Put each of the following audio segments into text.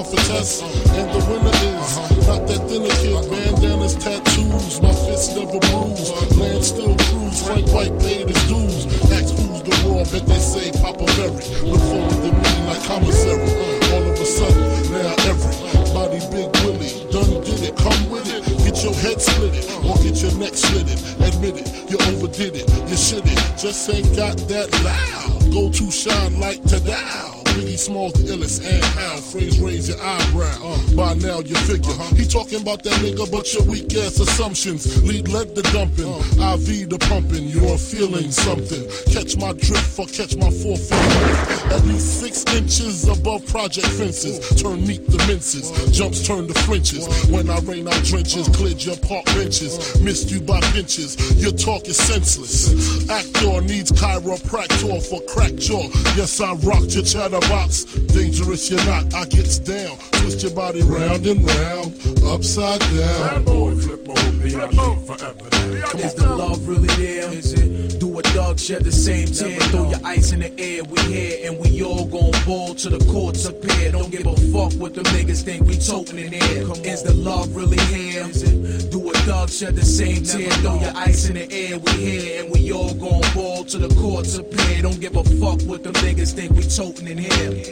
for tests. And the winner is not that thinner kid. Bandanas, tattoos, my fists never bruise. Land still cruise, Frank White paid his dues. Ask who's the raw, bet they say Papa Berry. Look forward to me like commissary. All of a sudden, now everybody Big Willie done did it. Come with it, get your head split it, or get your neck slit it. Admit it, you overdid it, you shit it. Just ain't got that loud. Go to shine like Tadao. Biggie Smalls the illest and how phrase raise your eyebrow. By now you figure he talking about that nigga, but your weak ass assumptions lead led the dumping, IV the pumping. You're feeling something. Catch my drift or catch my 4 feet at least 6 inches above project fences. Turn meat to minces, jumps turn to flinches. When I rain out drenches, cleared your park benches, missed you by inches. Your talk is senseless. Actor needs chiropractor for crack jaw. Yes, I rocked your chatterbox. Dangerous you're not, I gets down. Twist your body round and round, upside down. Flip mode, B.I.G. forever. Is the love really there? Is it? Do a dog shed the same tear? Throw your ice in the air, we here and we all gon' ball to the courts appear. Don't give a fuck what the niggas think we toting in here. Is the love really here? Is it? Do a dog shed the same tear? Throw your ice in the air, we here and we all gon' ball to the courts appear. Don't give a fuck what the niggas think we toting in here.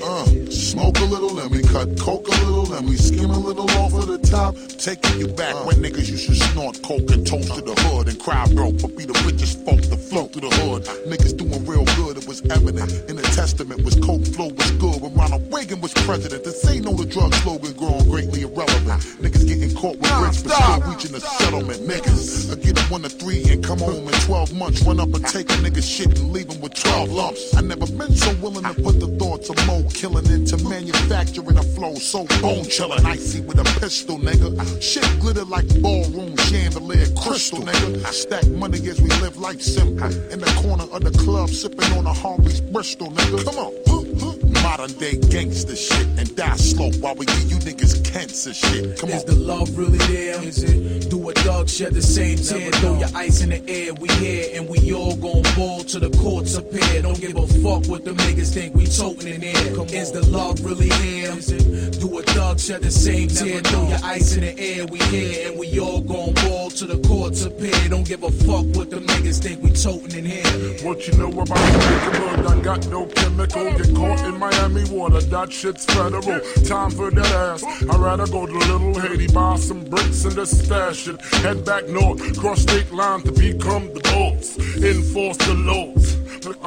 Smoke a little, let me cut coke a little, let me skim a little off of the top. Taking you back when niggas used to snort coke and toast to the hood and cry broke, but be the richest folk to float through the hood. Niggas doing real good, it was evident. In the testament was coke flow was good when Ronald Reagan was president. This ain't no the drug slogan growing greatly irrelevant. Niggas getting caught with bricks but still reaching a settlement. Niggas get 1 to 3 and come home in 12 months. Run up and take a nigga shit and leave him with 12 lumps. I never been so willing to put the thoughts of Mo killing into manufacturing a flow so bone chillin'. Icy with a pistol, nigga. Shit glitter like ballroom chandelier crystal, nigga. Stack money as we live life simple. In the corner of the club sipping on a Harvey's Bristol, nigga. Come on. Modern day gangster shit and die slow while we give you niggas cancer shit. Come on. Is the love really there? Is it? Do a dog shed the same tear? Throw your ice in the air, we here and we all gon' ball to the courts appear. Don't give a fuck what the niggas think we toting in here. Is the love really here? Is it? Do a dog shed the same tear? Throw your ice in the air, we here and we all gon' ball to the courts appear. Don't give a fuck what the niggas think we toting in here. What you know about the bird? I got no chemical. Get caught in Miami water, that shit's federal. Time for that ass. I'd rather go to Little Haiti, buy some bricks and just stash it. Head back north, cross state line to become the boss. Enforce the laws.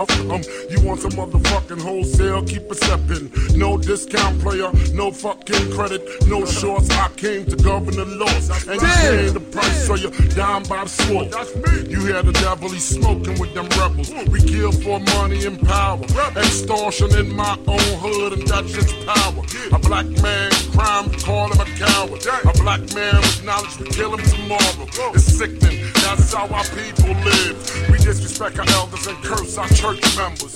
You want some motherfucking wholesale, keep it steppin'. No discount player, no fucking credit, no shorts. I came to govern the laws, and you paying the price, so you're down by the sword. You hear the devil, he's smoking with them rebels. We kill for money and power, extortion in my own hood, and that's just power. A black man, crime, we call him a coward. A black man with knowledge, we kill him tomorrow. It's sickening, that's how our people live. We disrespect our elders and curse our church members.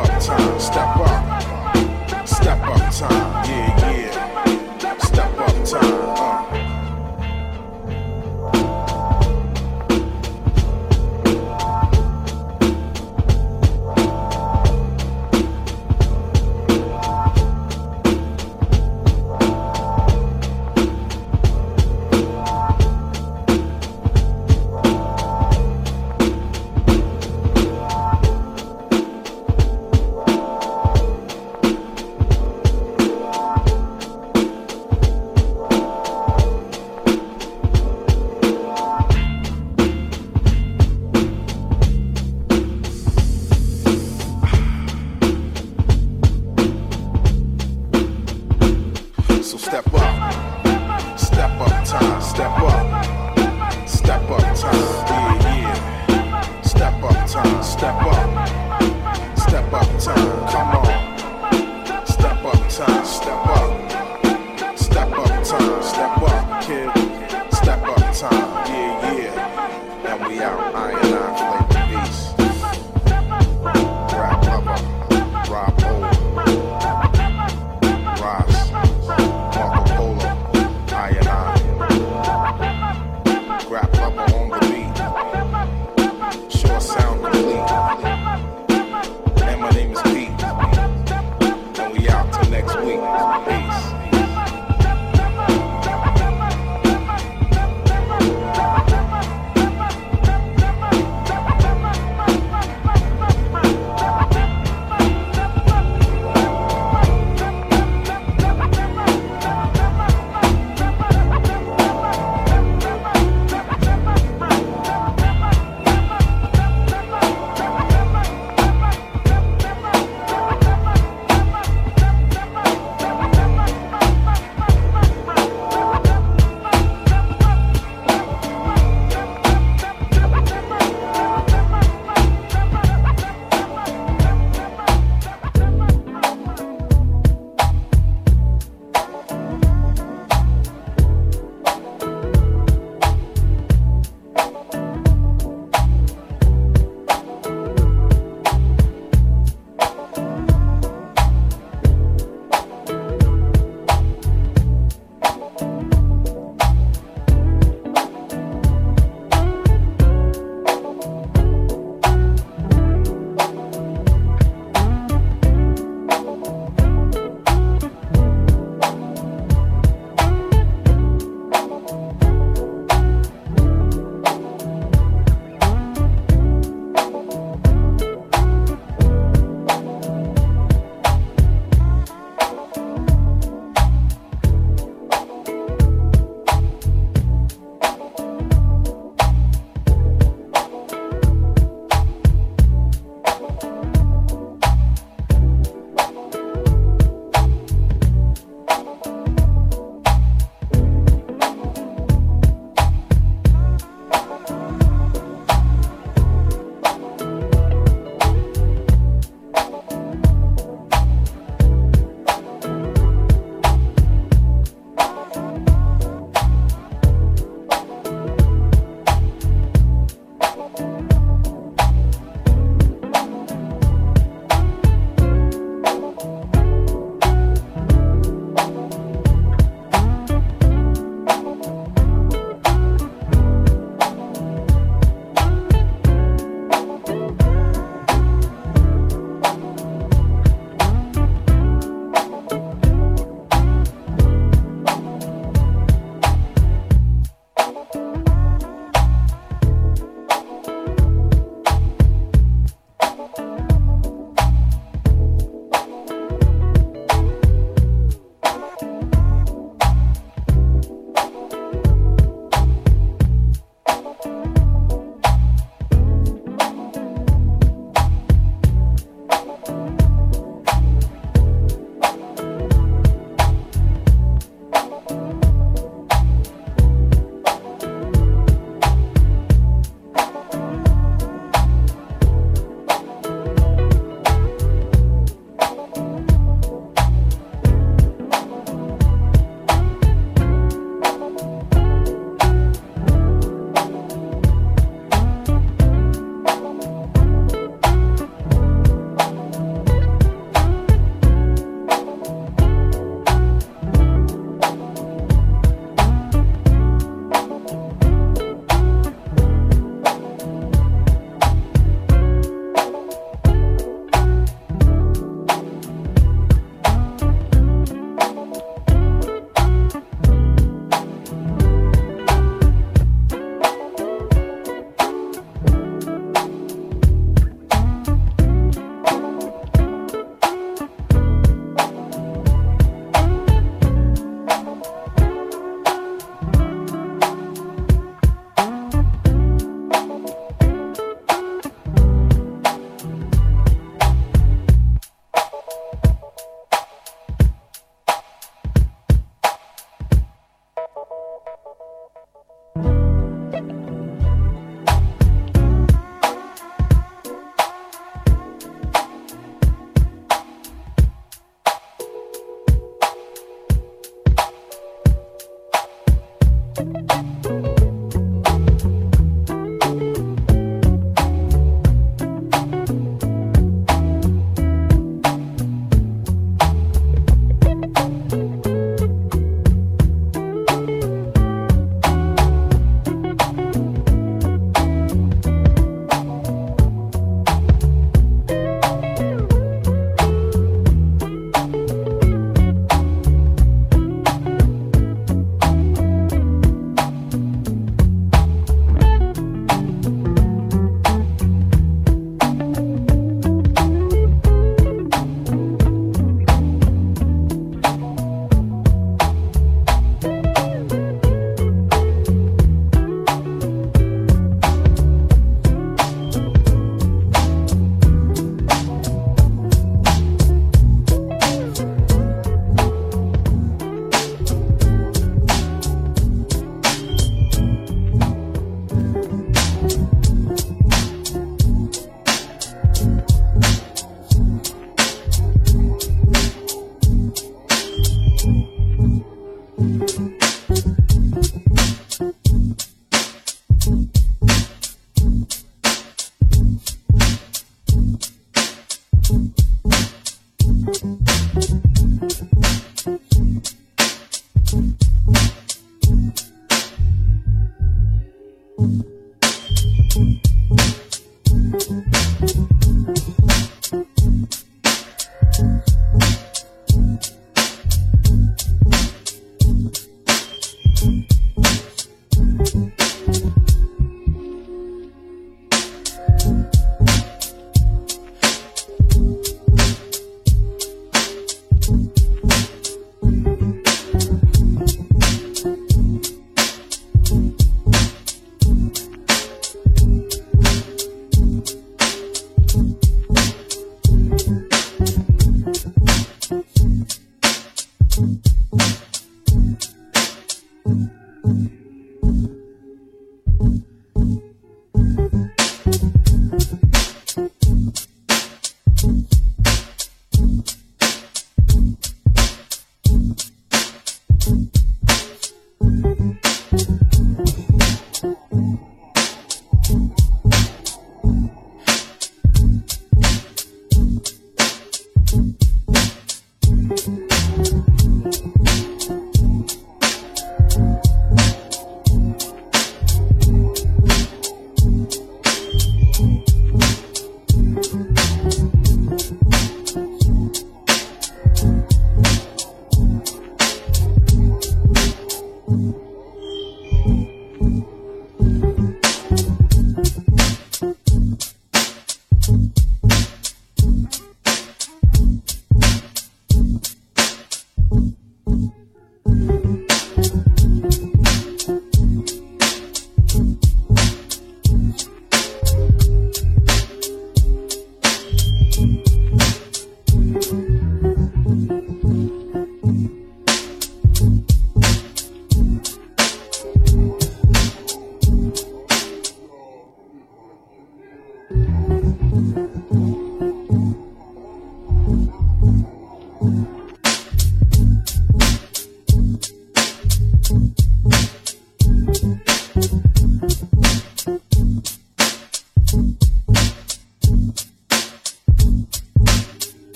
up time, step up. Step up time, yeah, yeah. Step up time, so step up time, step up time, yeah, yeah. Step up time, step up time, come on. Step up time, step up time, step up, kid. Step up time, yeah, yeah. And we out, I Flavor Beast. Rap Rubber, Rob Polo, Ross, Marco Polo, I Rap Rubber on the beat. Short sound complete. And my name is Pete. And we out till next week.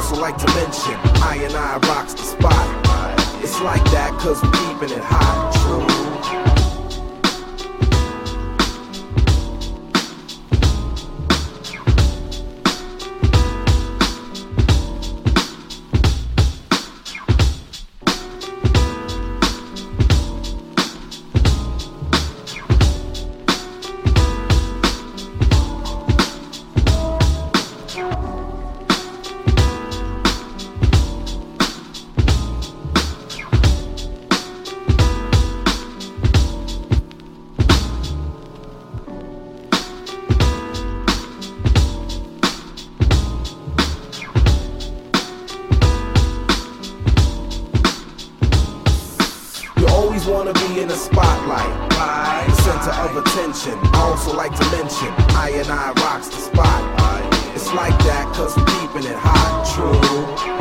also like to mention, I rocks the spot. It's like that cause we're keeping it hot. True. Wanna be in the spotlight, the center of attention. I also like to mention, I rocks the spot. It's like that cause we're keeping it hot. True.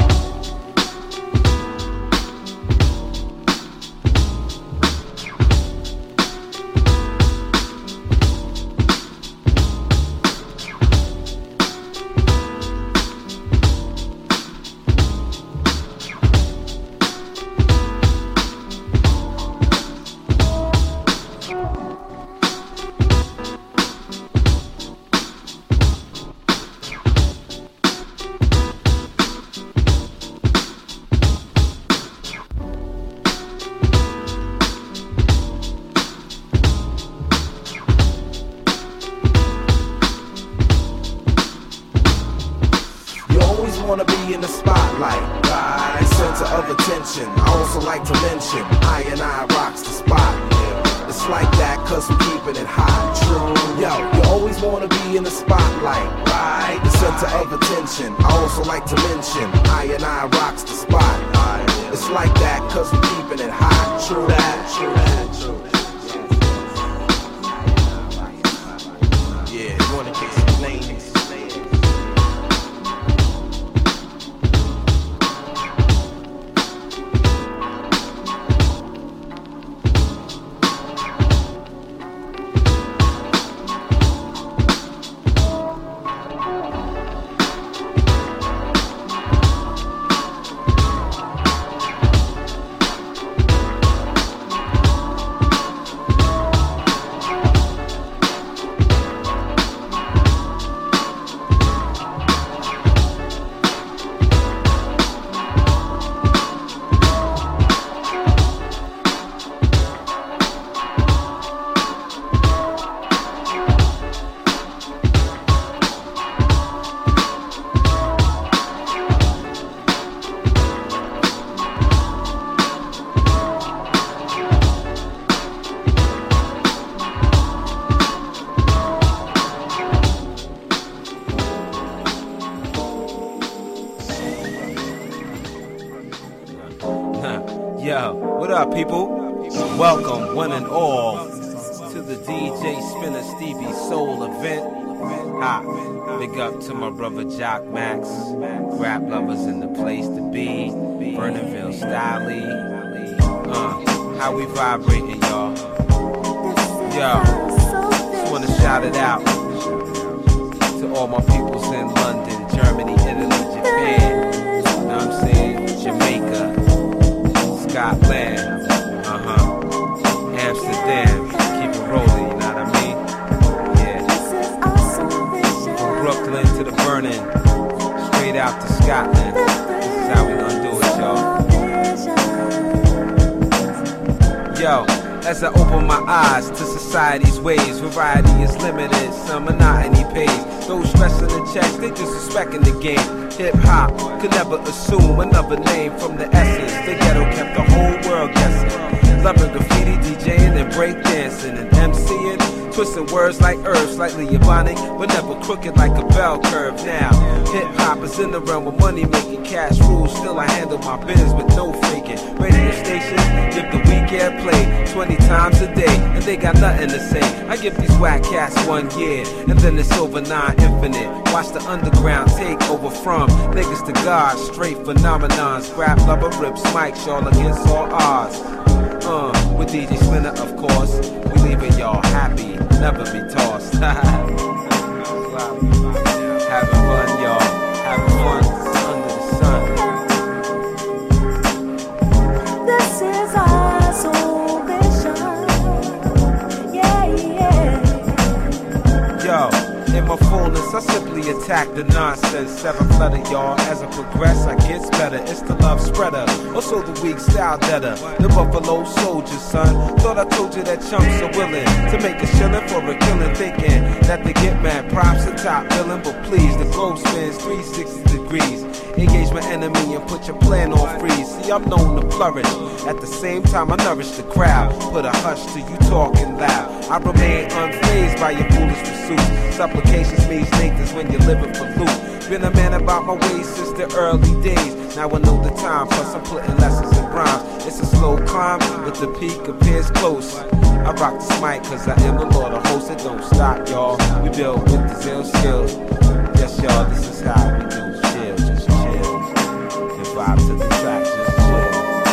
Wanna be in the spotlight, the center of attention. I also like to mention, I rocks the spot. It's like that cause we're keeping it hot. True. Yo, you always wanna be in the spotlight, the center of attention. I also like to mention, I rocks the spot. It's like that cause we're keeping it hot. True that, true that, true that. Yeah, you wanna kick some names. Yo, what up, people? Welcome, one and all, to the DJ Spinner Stevie Soul event. Ha! Big up to my brother Jock Max, rap lovers in the place to be, Vernonville Style. How we vibrating, y'all? Yo, just wanna shout it out to all my peoples in London, Germany, Italy, Japan. You know what I'm saying? Jamaica. Scotland, Amsterdam, keep it rolling, you know what I mean? Yeah. From Brooklyn to the Burning, straight out to Scotland. This is how we gonna do it, y'all. Yo, as I open my eyes to society's ways, variety is limited, some monotony pays. Those stressing the checks, they disrespecting the game. Hip-hop could never assume another name from the essence. The ghetto kept the whole world guessing. Loving graffiti, DJing, and breakdancing, and MCing. Twisting words like herbs, slightly ebonic, but never crooked like a bell curve. Now, hip-hop is in the realm of money-making, cash rules. Still I handle my biz with no faking. Radio stations give the weak airplay 20 times a day, and they got nothing to say. I give these whack cats 1 year, and then it's over 9 infinite. Watch the underground take over from niggas to God, straight phenomenons. Rap lover rips mics, y'all against all odds. With DJ Spinner, of course, we leaving y'all happy, never be tossed. Having fun, y'all. Having fun under the sun. I simply attack the nonsense. 7th letter, y'all. As I progress, I gets better. It's the love spreader. Also the weak style debtor. The Buffalo Soldier, son. Thought I told you that chumps are willing to make a shilling for a killing, thinking that they get mad props and top billing. But please, the globe spins 360 degrees. Engage my enemy and put your plan on freeze. See, I'm known to flourish. At the same time, I nourish the crowd. Put a hush to you talking loud. I remain unfazed by your foolish pursuits. Supplications means Nathan's when you're living for loot. Been a man about my ways since the early days. Now I know the time, plus I'm putting lessons in rhymes. It's a slow climb, but the peak appears close. I rock this mic cause I am the Lord of hosts. It don't stop, y'all. We build with the zeal skills. Yes, y'all, this is how we do. Chill, just chill. And vibe to the track, just chill.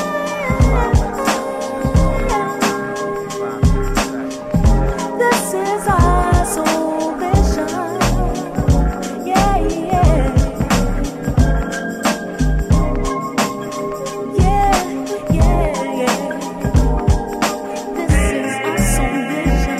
This is our salvation. Yeah, yeah. Yeah, yeah, yeah. This is our salvation.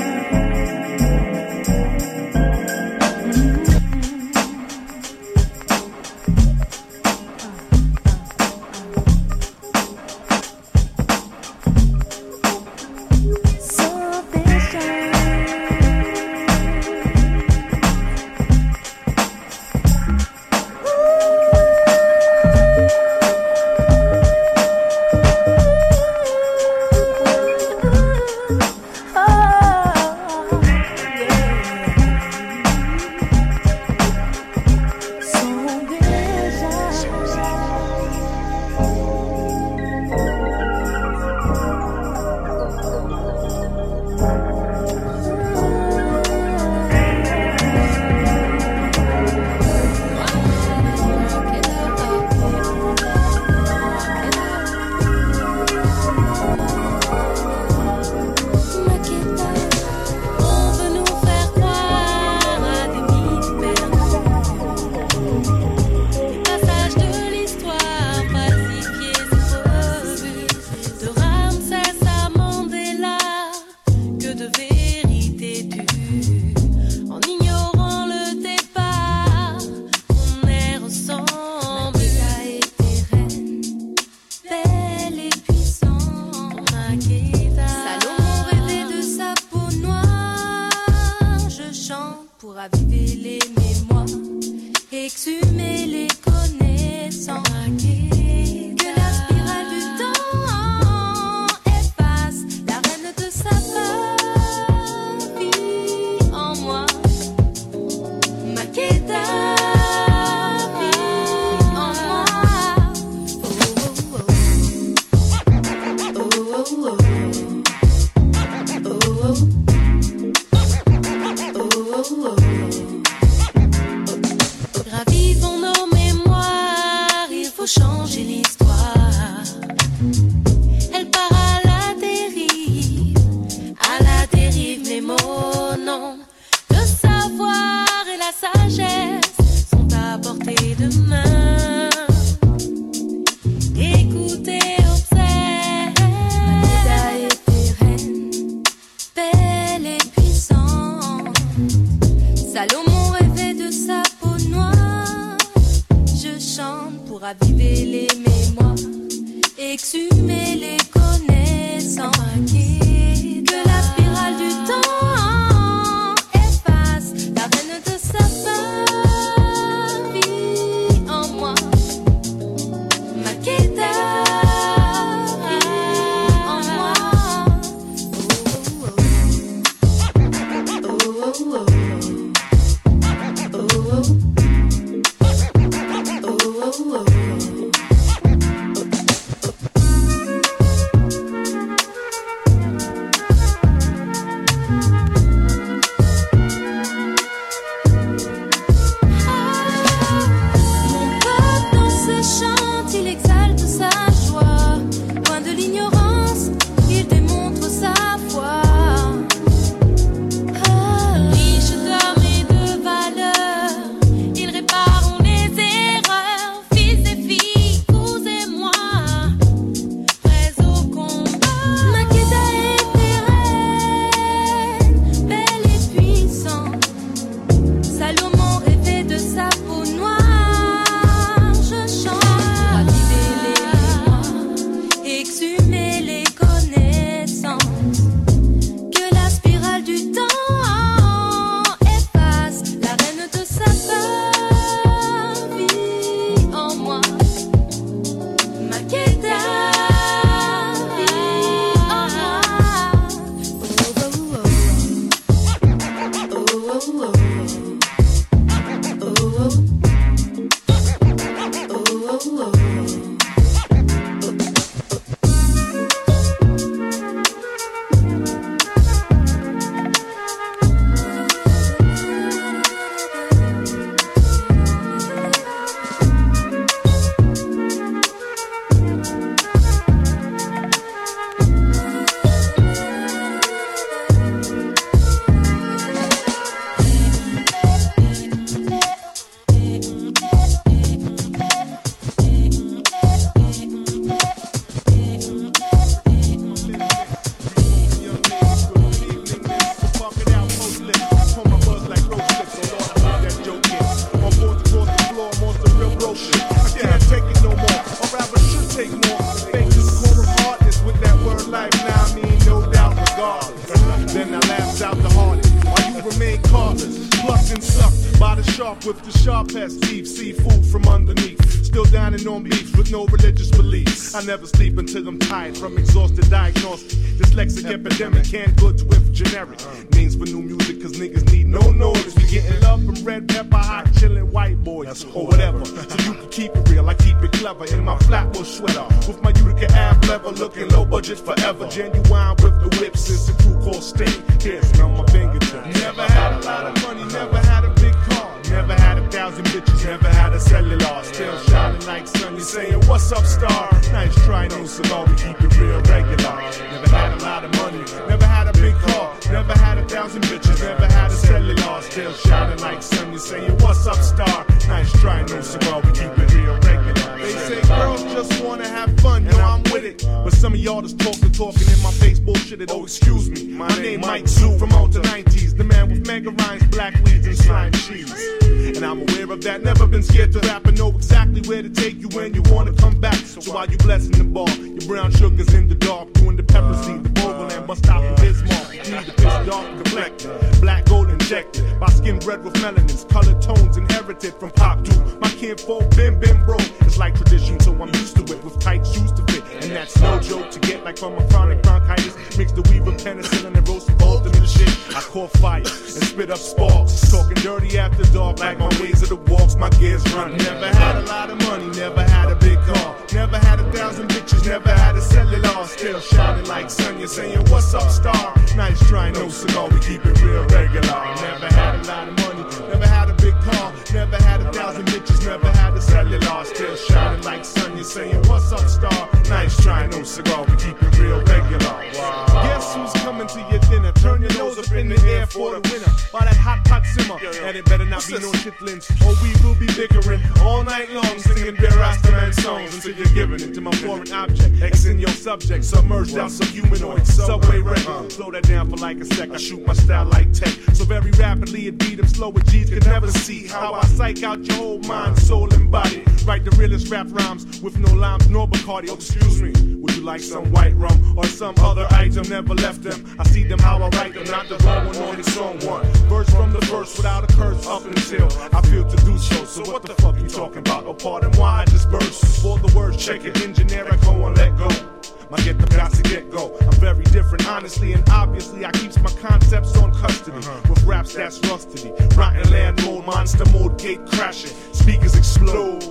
with the sharpest teeth, seafood from underneath. Still dining on beef with no religious beliefs. I never sleep until I'm tired from exhausted diagnostic. Dyslexic epidemic, canned goods with generic names for new music, cause niggas need no noise. We getting love from red pepper, hot chillin' white boys, or whatever. So you can keep it real, I keep it clever in my Flatbush sweater with my Utica ab leather, looking low budget forever. Genuine with the whips, it's a crew called Sting. Kissing on my fingertips. Never had a lot of money, never had a big car, never had 1,000 bitches, never had a cellular. Still shining like sun, you saying, what's up, star? Nice try, no cigar, we keep it real regular. Never had a lot of money, never had a big car, never had 1,000 bitches, never had a cellular. Still shining like sun, you saying, what's up, star? Nice try, no cigar, we keep it real regular. They say girls just wanna have fun, yo, I'm with it. But some of y'all just talking in my face, bullshitted. Oh, excuse me, my name Mike Zoo from out the 90s, the man with mega rhymes, black weeds, and slime cheese. And I'm aware of that, never been scared to rap and know exactly where to take you when you wanna come back. So while you blessing the bar, your brown sugar's in the dark, doing the pepper seed, the bogle and bust out the Bismarck. You need the pitch dark complected, black gold injected, by skin bred with melanins, colored tones inherited from Pop to my kinfolk, been bro. It's like tradition, so I'm used to it with tight shoes to fit, and that's no joke to get like from a chronic bronchitis. Mix the weave of penicillin and roast ultimate shit. I caught fire and spit up sparks, talking dirty after dark like my ways of the walks, my gears run. Never had a lot of money, never had a big car, never had 1,000 bitches, never had a cellular. Still shining like sun, you're saying, what's up, star? Nice try, no cigar, we keep it real regular. Never had a lot of money, never had a big car, never had 1,000 bitches, never had a cellular. Still shining like sun, you're saying, what's up, star? Nice try, no cigar, we keep it real regular. Wow. Guess who's coming to your dinner? Turn your nose up in the air for the winner. By that hot pot simmer, and it better not be no chitlins, or we will be bickering all night long, singing bare Rastaman songs until you're giving it to my foreign object. X in your subject, submerged out some humanoid subway record. Slow that down for like a sec, I shoot my style like tech. So very rapidly it beat them slow with G's could never see how I psych out your whole mind, soul, and body. Write the realest rap rhymes with no limes nor Bacardi. Oh, excuse me, would you like some white rum or some other item? Never left them, I see them how I write them, not the wrong one on its own one. Verse from the verse without a curse up until I feel to do so. So what the fuck you talking about? Oh, pardon why I just burst. For the words, check it, in generic, go and let go. My get the got to get go. I'm very different, honestly, and obviously I keeps my concepts on custody. With raps that's rustedy, rotten land mode, monster mode, gate crashing, speakers explode.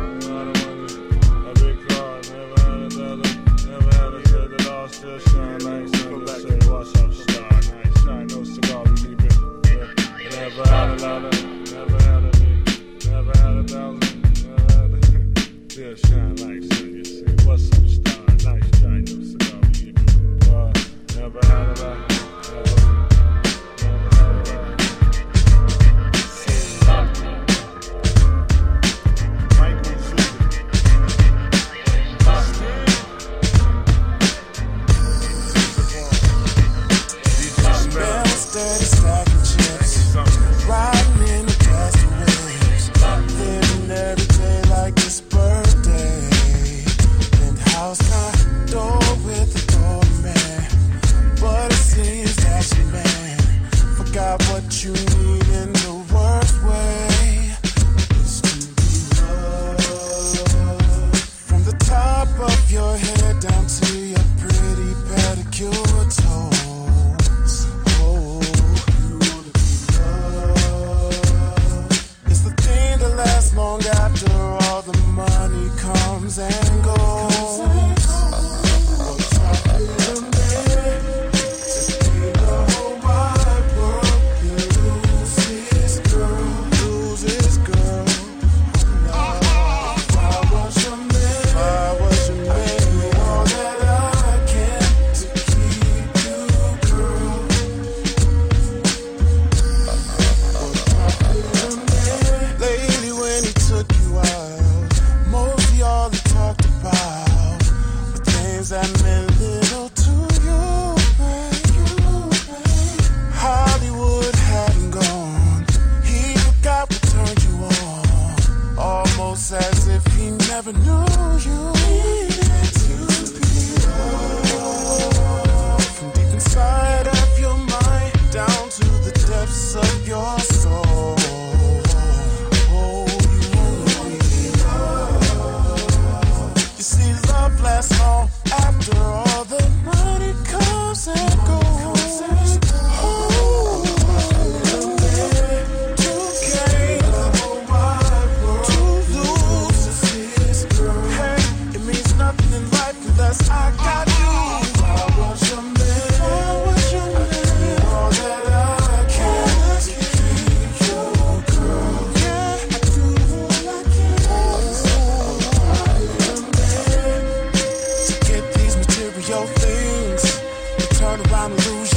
Still shine like sun, say what's up, star? Nice try, no cigar, we keep it. Never had a lot of, never had a big, never had 1,000, never had a. Still shine like sun, you say what's up, star? Nice try, no cigar, we keep it. Never had a lot, never had a lot. Dirty stacking chips, riding in the castaways, living every day like it's birthday. Penthouse condo with a doorman, but it seems turn around and lose